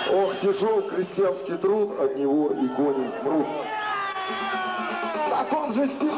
Ох, тяжел крестьянский труд, от него и кони мрут. В таком же стиле.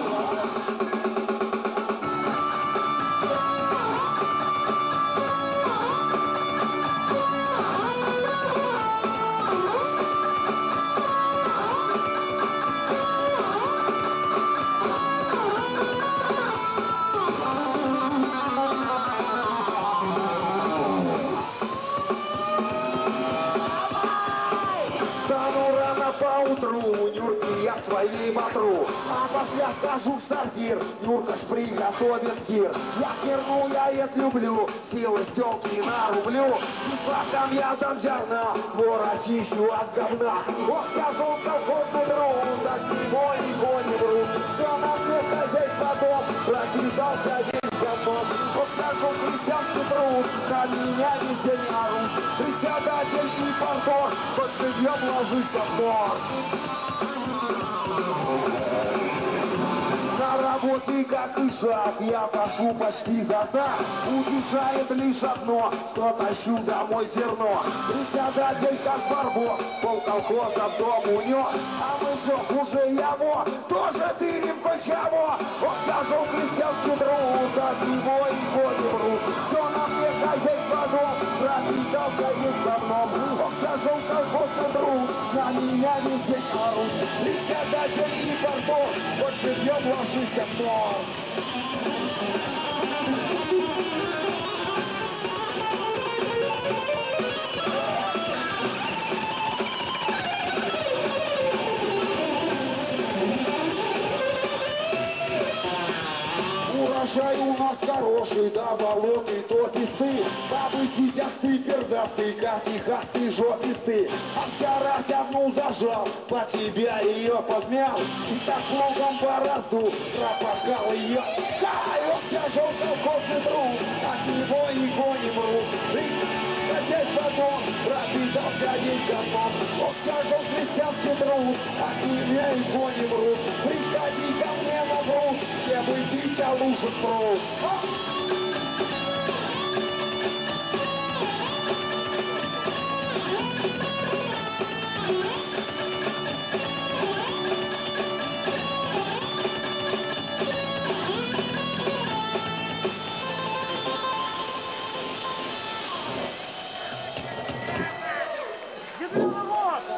Поутру Нюрке я своей батру, а после скажу в сортир, Нюрка ж приготовит кир. Я херну, я это люблю, силы стелки нарублю, и фактом я дам зерна, вор очищу от говна. Ох, скажу колхозный друг, так его никого не вру. Все на мне хозяйство дом, пропитался весь говном. Ох, скажу крестьянский труд, на меня везде не орут. Председатель и партор, хоть живьем ложись в нор. На работе, как и шаг, я прошу почти за так. Утешает лишь одно, что тащу домой зерно. Председатель, как барбос, полколхоза в дом унес. А мы все хуже его, тоже тырим почему. Вот скажу крестьянский труд, от него его не врут. Все на мне хозяйство дом, пропитался весь говном. Вот скажу колхозный труд, на меня везде орут. Председатель и барбос, вот живьем ложись в нор. Урожай у нас хороший, да болотый, тот исты. Бабы сисястый, пердастый, катихастый, жопистый. А вся раз одну зажал, по тебя ее подмял. И так лугом по разу пропахал ее. Ай, вот тяжел колхозный труд, от него его не мрут. Хозяйство дом, пропитался весь говном. Вот тяжел крестьянский труд, от меня его не мрут. Приходи ко мне на грудь, где бы бить, а лучше пруд.